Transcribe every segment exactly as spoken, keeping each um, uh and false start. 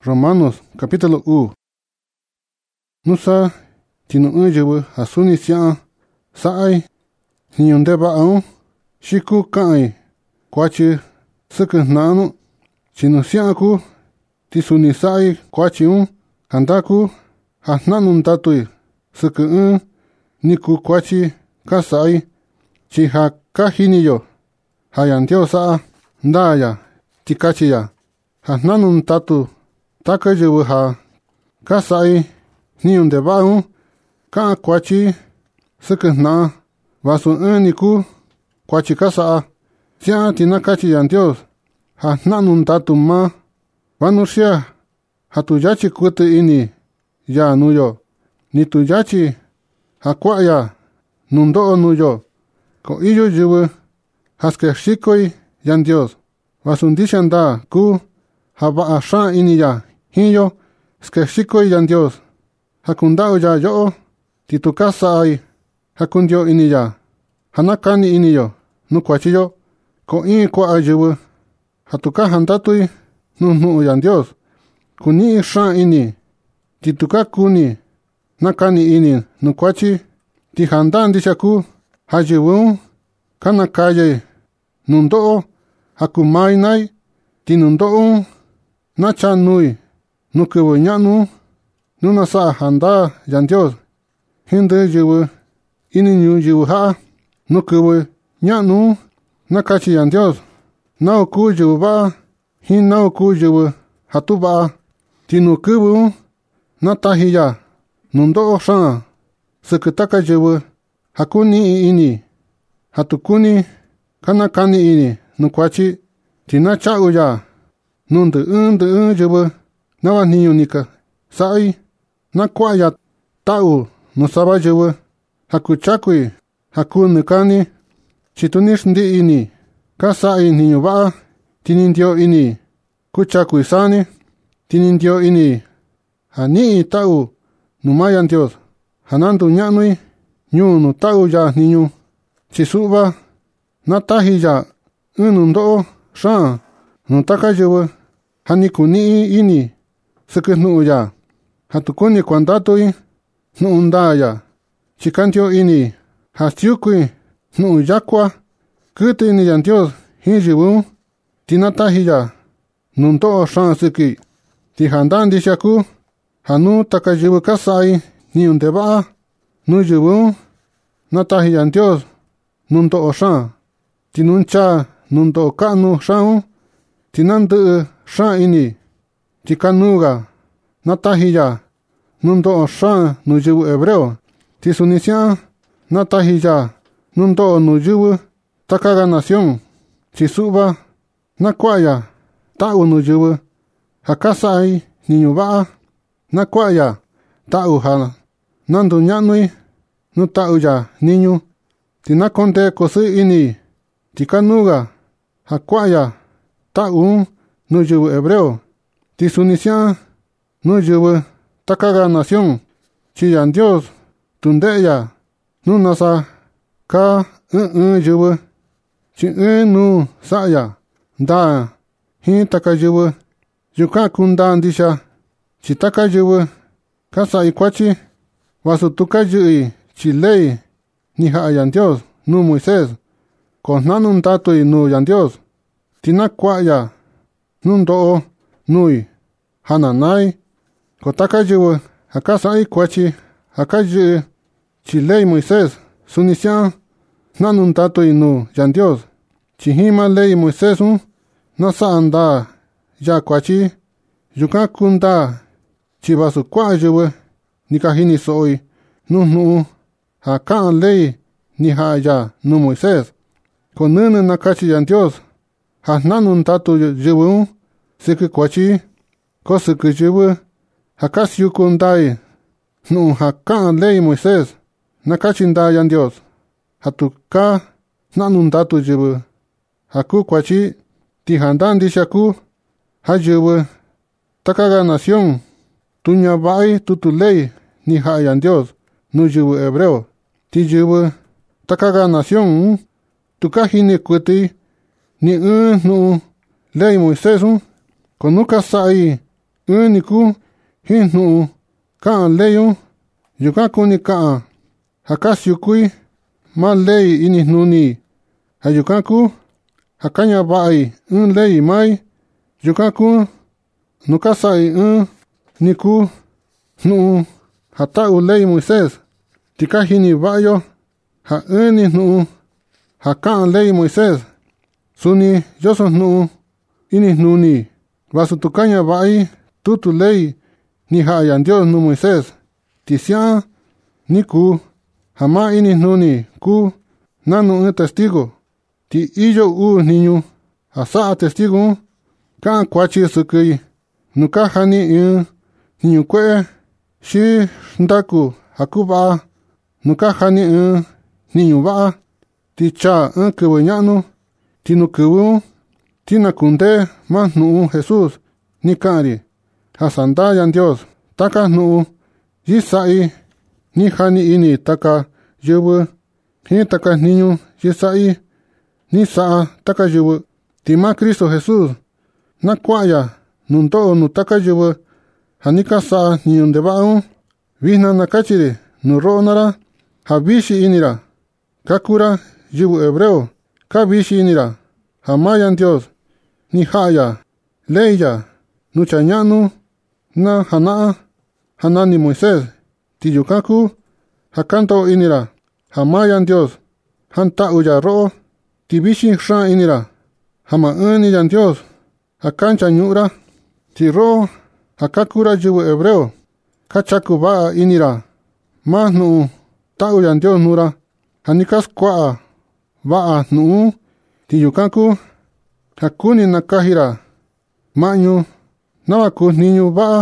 Romanos capítulo u. Nusa tinu unjewu asuni siya saai niyonde baau shiku kai kwachi suku nanu chinu siya ku tisuni saai kwachi un handaku hananun tatui suku un niku kwachi kasai chiha kahiniyo hayandio saa ndaya tikachiya hananun tatu takajewu ha kasai niyonde baau ka kwachi suku na vasu un niku kwachi kasa siya tinakachi yandios ha nanun tatu ma vanusia hatuyachi kutu ini ya nuyo nituyachi hakwaya nundo nuyo ko iyo jiwu haske shikoi yandios vasundishanda ku haba asha ini ya hiyo ske shikoi yandios hakundao ya yo titukasa ai hakundio ini ya hanakani ini yo nukwachiyo ko in kwa ajiwu hatuka handatui nu nu yandios kuni sha ini tituka kuni nakani ini nukwachi ti handan dishaku hajiwu kana kaye nundo hakumai nai ti nundo nacha nui nukewo nyanu nuna sa handa yandios hindi jiwu ini nyu jiwu ha nukewo nyanu nakachi yandios nao ku jiwu ba hin nao ku jiwu hatu ba tinu kubu natahiya nundo sha sukutaka jiwu hakuni ini hatukuni kanakani ini nukwachi tinacha uya nundu undu jiwu nawa niyo nika sai nakwaya tau nusaba jiwu hakuchakui hakunukani chitunish ndi ini kasai niyo ba tinindio ini kuchakui sani tinindio ini hani tau numayan dios hanandu nyanui nyu nu tau ya niñu chisuba natahi ya unundo sha nutaka jiwu hanikuni ini sukunu ya hatukuni kwandatui nuunda ya chikantio ini hastiukui nu yakwa kutu ini yandios hinjiwu tinatahi ya nundo sha suki tihandan dishaku hanu takajiwu kasai niundeba nujiwu natahi yandios nundo sha tinuncha nundo kanu shau tinandu sha ini tikanuga natahi ya nundo sha nujiwu hebreo tisunisia natahi ya nundo nujiwu takaga nación chisuba nakwaya tau nujiwu hakasai niñuba nakwaya tau ha nandu nyanui nu tau ya niñu tinakonte kosu ini tikanuga hakwaya tau nujiwu hebreo tisunisia nujiwu takaga nación chiyan dios tundeya nunasa ka un jiwu chi un nu saya da hin takajiwu yuka kunda ndisha chitaka jiwu kasa ikwachi wasutuka jui chilei ni ha yandios nu Moisés konanun tatui nu yandios tinakwaya nundo nui hananai kotaka jiwu hakasa ikwachi hakaji chilei Moisés sunisia nanun tatui nu yandios chihima lei Moisés un nasa anda ya kwachi yuka kunda chibasu kwa jiwu nikahini soi nu nu haka lei ni ha ya nu Moisés konunu nakachi yandios hananun tatu jiwu siku kwachi kosuku jiwu hakasiu kundai nu haka lei Moisés nakachi nda yandios hatuka nanun tatu jiwu haku kwachi tihandan dishaku hajiwu takaga nación tuña bai tutulei ni ha yandios nu jiwu hebreo ti jiwu takaga nación tukahini kuti ni un nu lei Moisés konuka sai ɨn ni kuu jin nu'u ka'an leyun yukan kuni ka'an ja kasiukui ma ley ini nuni ja yukan kuu ja kañava'ai ɨn ley mai yukan kuu nu kasa'i ɨn ni kuu nu'u ja ta'u ley Moisés ti ka jini va'ayo ja ɨn ni nu'u ja ka'an ley Moisés suni yoso nu'u ini nuni vasu tu kañava'ai tutu ley ni ja'a Yandios nu Moisés ti sia'an ni kuu ja ma ini nuni kuu nanu ɨn testigo ti iyo uu niñu ja sa'a testigo un ka'an kuatyi sɨkɨi nu ka jani ɨn niñu kue'e xi xndaku ja kuva'a nu ka jani ɨn niñu va'a ti chaa ɨn kɨvɨ ña'nu ti nu kɨvɨ un ti nakundee ma jnu'u Jesús ni ka'an ri ja sandaa Yandios taka jnu'u yisa'i ni jani ini taka yɨvɨ jin taka jniñu yisa'i ni sa'a taka yɨvɨ ti ma Cristo Jesús na kua'ya nu ndo'o nu taka yɨvɨ ja ni ka sa'a jniñu ndeva'a un. Vijna na katyi ri nu ro'o nara ja vixi ini ra ka kuu ra yɨvɨ hebreo ka vixi ini ra ja ma Yandios ni ja'a ya ley ya nu cha ña'nu na jana'a ja nani Moisés ti yukan kuu ja ka ndo'o ini ra ja ma Yandios janta'u ya ro'o ti vixi xaan ini ra ja ma ɨn ni Yandios ja kancha ñu'u ra ti ro'o ja ka kuu ra yɨvɨ hebreo ka chaku va'a ini ra ma jnu'u ta'u Yandios nuu ra ja ni ka skua'a va'a jnu'u ti yukan kuu ja kuni nakaji ra ma'ñu nava kuu jniñu va'a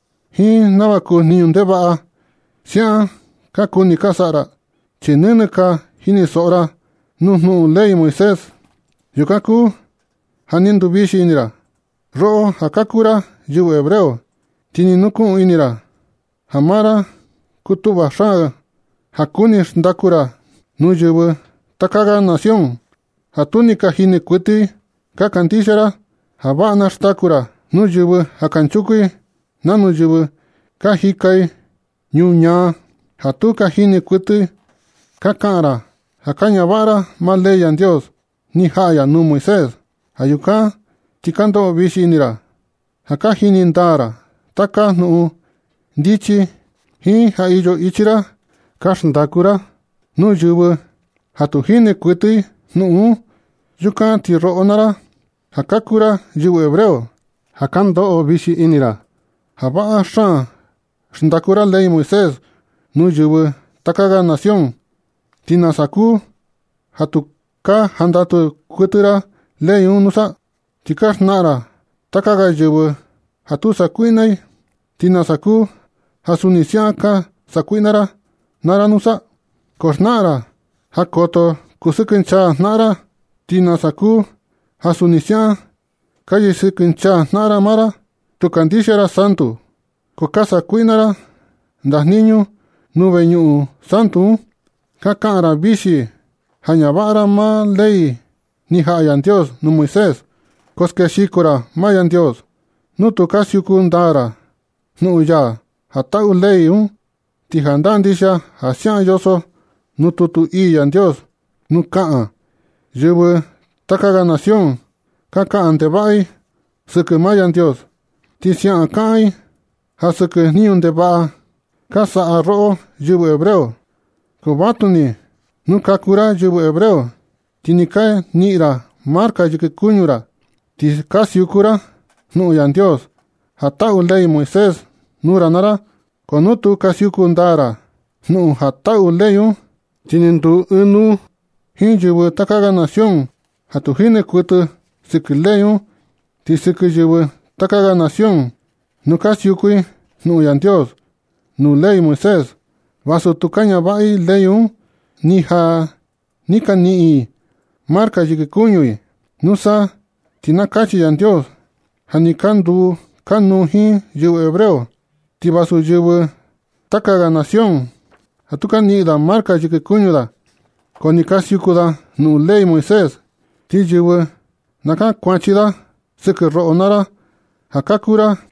jin nava kuu jniñu ndeva'a sia'an ka kuni ka sa'a ra chi nɨnɨ ka jini so'o ra nu jnu'u ley Moisés yukan kuu ja ni nduvixi ini ra ro'o ja ka kuu ra yɨvɨ hebreo ti ni nuku'un ini ra ja ma ra kutu'va xaan ja kuni xndaku ra nu yɨvɨ taka ga nación ja tu ni ka jini kuɨtɨ ka kandixia ra ja va'a na xtaku ra nu yɨvɨ ja kanchukui nanu yɨvɨ ka jikai ñuu ñaa ja tu ka jini kuɨtɨ ka ka'an ra ja ka ñava'a ra ma ley Yandios ni ja'a ya nu Moisés ja yukan ti ka ndo'o vixi ini ra ja ka jini ndaa ra taka jnu'u ndityi jin ja iyo ityi ra ka xndaku ra nu yɨvɨ ja tu jini kuɨtɨ jnu'u yukan ti ro'o nara ja ka kuu ra yɨvɨ hebreo ja ka ndo'o vixi ini ra ja va'a xaan xndaku ra ley Moisés nu yɨvɨ taka ga nación ti nasa kuu ja tu ka jandatu kuɨtɨ ra ley un nusa ti ka xna'a ra taka ga yɨvɨ ja tu sakui'nai ti nasa kuu ja suni sia'an ka sakui'na ra nara nusa ko xna'a ra ja koto kusɨkɨnchaa jna'a ra ti nasa kuu ja suni sia'an ka yisɨkɨnchaa jna'a ra ma ra tu kandixia ra santu ko ka sakui'na ra ndajniñu nu ve'e ñu'u santu un ka ka'an ra vixi ja ñava'a ra ma ley ni ja'a Yandios nu Moisés ko skexiko ra ma Yandios nu tu ka siuku ndaa ra jnu'u ya ja ta'u ley un ti ja ndaa ndixia ja sia'an yoso nu tutu ii Yandios nu ka'an yɨvɨ taka ga nación ka ka'an ndeva'ai sɨkɨ ma Yandios ti sia'an ka'ai ja sɨkɨ jniñu ndeva'a ka sa'a ro'o yɨvɨ hebreo ko vatuni nu ka kuu ra yɨvɨ hebreo ti ni ka ni'i ra marka yɨkɨ kuñu ra ti ka siuku ra jnu'u Yandios ja ta'u ley Moisés nuu ra nara ko nu tu ka siuku ndaa ra jnu'u ja ta'u ley un ti ni ndu ɨɨn nuu jin yɨvɨ taka ga nación ja tu jini kuɨtɨ sɨkɨ ley un ti sɨkɨ yɨvɨ taka ga nación nu ka siukui jnu'u Yandios nu ley Moisés vasu tu ka ñava'i ley un ni ja ni ka ni'i marka yɨkɨ kuñui nusa ti na katyi Yandios ja ni ka nduu ka nuu jin yɨvɨ hebreo ti vasu yɨvɨ taka ga nación ja tu ka ni'i da marka yɨkɨ kuñu da ko ni ka siuku da nu ley Moisés ti yɨvɨ na ka kuatyi da sɨkɨ ro'o nara ja ka kuu ra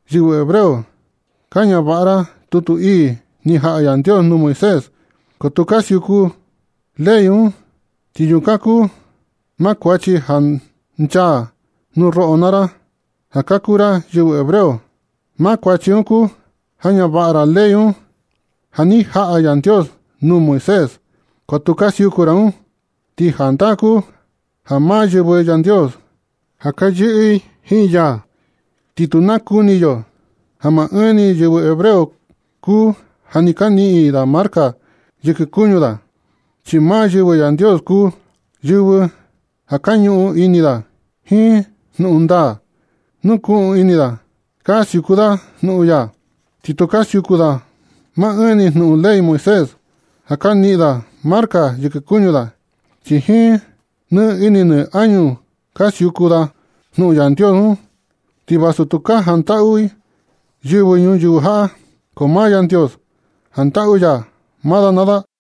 yɨvɨ hebreo kaña va'ara tutu ii ni ja'a Yantios nu Moisés kotu kasiuku ley un ti yukan ku ma kuatyi ja nchaa nu ro'o nara ja ka kura yɨvɨ hebreo. Ma kuatyi un ku ja ña va'ara ley un ja ni ja'a Yantios nu Moisés kotu kasiukura un ti janda ku ja maa yɨvɨ Yantios ja ka yɨ'ɨ jin ya ti tu nakuni yo ja maa ɨɨn ni yɨvɨ hebreo ku ja ni ka ni'i da marca yɨkɨ kuñu da, chi maa yɨvɨ Yantios ku yɨvɨ ja ka ñu'u ini da jin nu'u ndaa nuku'un ini da kasiuku da nu'u ya ti tu kasiuku da maa ɨɨn ni nu'u ley Moisés ja ka ni'i da marca yɨkɨ kuñu da, chi jin nɨ ini nɨ añu kasiuku da nu'u Yantios un ti vasu tu ka janta'u yɨvɨ ñuyɨvɨ ja'a ko maa Yantios janta'u ya maa da nada.